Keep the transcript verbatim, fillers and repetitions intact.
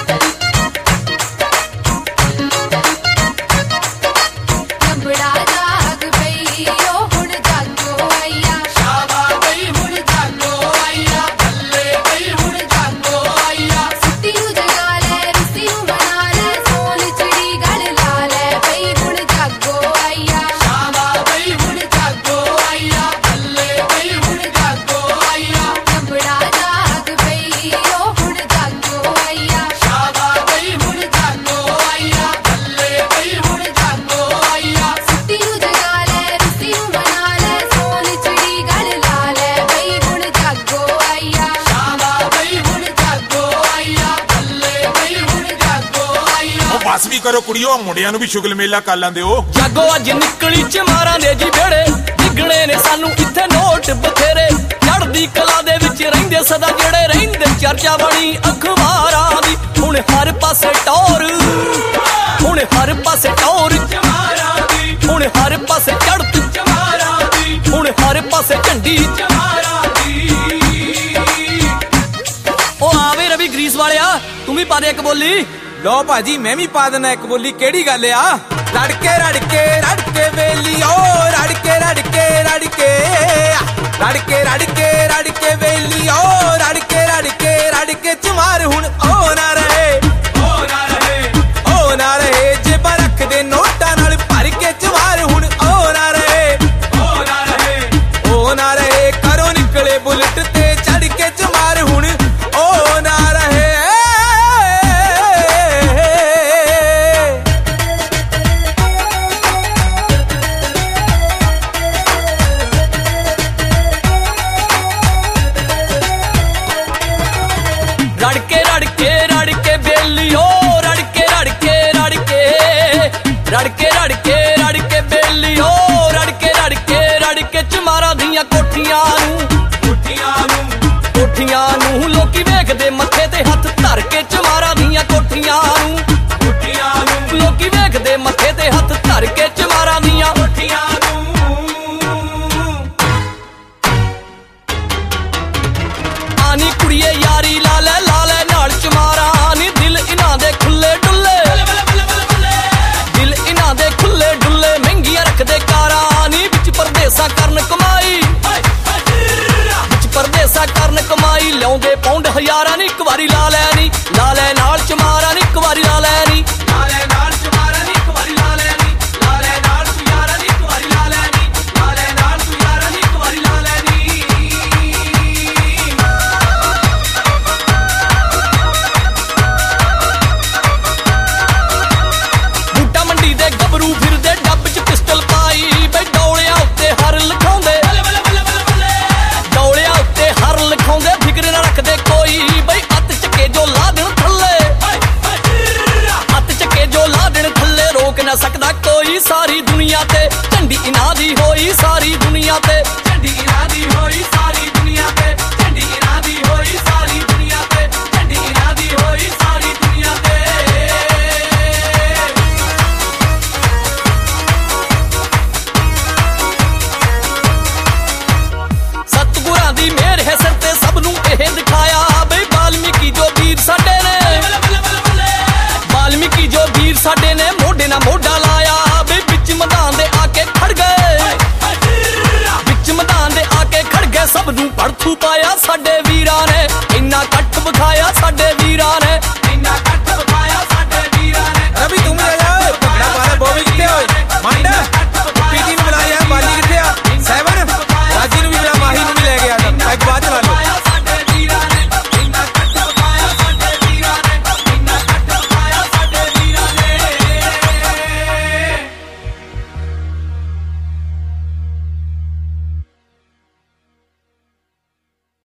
बस भी करो कुड़ियो मुंडियां नूं भी शुगल मेला कर लैंदे हो। जागो अज निकली चमारां दे जी बेड़े डिगणे ने सानू इत्थे नोट बथेरे चढ़दी कला दे विच रहिंदे सदा जेड़े रहिंदे चर्चा बणी अखबारां दी हुण हर पासे टौर हुण हर पासे टौर चमारां दी हुण हर पासे चढ़त चमारां दी हुण हर पासे झंडी चमारां दी। ओ आवे रवि ग्रीस वालिया तू भी पा दे एक बोली। लो भाजी मैं भी पा देना एक बोली केड़ी गल आ। रड़के रड़के रड़के वेली ओ रड़के रड़के रड़के रड़के रड़के रड़के वेली ओ रड़के रड़के रड़के चमार हुण ओ ना रहे ओ ना रहे ओ ना रहे जेबां रख दे नोटां नाल भर के चमार हुण ओ ना रहे ओ ना रहे ओ ना रहे करो निकले बुलेट ते चढ़ के चमार हुण ओ ना रहे। रड़के रड़के रड़के बेली हो रड़के रड़के रड़के रड़के रड़के रड़के बेली हो रड़के रड़के रड़के चमारां दियां कोठियां नूं कोठियां नूं कोठियां नूं लोकी वेखदे मत्थे ते हत्थ धर के चमारां दियां कोठियां नूं कोठियां नूं लोकी वेखदे मत्थे ते हत्थ धर के चमारां दियां कोठियां नूं। आनी कुड़िए यारी ला लै ला लै नाल चमारां नी दिल इन्हां दे खुले डुल्ले दिल इन्हां दे खुले डुल्ले महंगियां रखदे कारां नी विच परदेसां करन कमाई विच परदेसां करन कमाई लियाउंदे पौंड हज़ारां नी इक वारी ला लै नी ला लै नाल चमारां नी इक वारी ला लै नी ला लै नाल चमारां नी इक वारी ला लै नी ला लै नाल यारां नी इक वारी ला लै नी ला लै नाल यारां नी इक वारी ला लै नी। गबरू फिरदे डब च पिस्टल पाई बई डौलियां उत्ते हर लिखाउंदे डौलियां उत्ते हर लिखाउंदे फिक्र ना रखदे कोई बई हत्थ चके जो ला देण थल्ले हत्थ चके जो ला देण थल्ले रोक ना सकदा कोई सारी दुनिया ते झंडी इन्हां दी होई सारी दुनिया ते झंडी इन्हां दी होई सारी दुनिया ते झंडी इन्हां दी होई सारी दुनिया ते झंडी इन्हां दी होई सारी दुनिया ते। सतगुरां दी मेहर है सिर ते सब नूं एह दिखाया बई वाल्मीकि जो वीर साडे ने वाल्मीकि जो वीर साडे ने मोढे ना मोढा लाया बई विच मैदान दे आके खड़ गए विच मैदान दे आके खड़ गए सब नूं पड़थू पाया साडे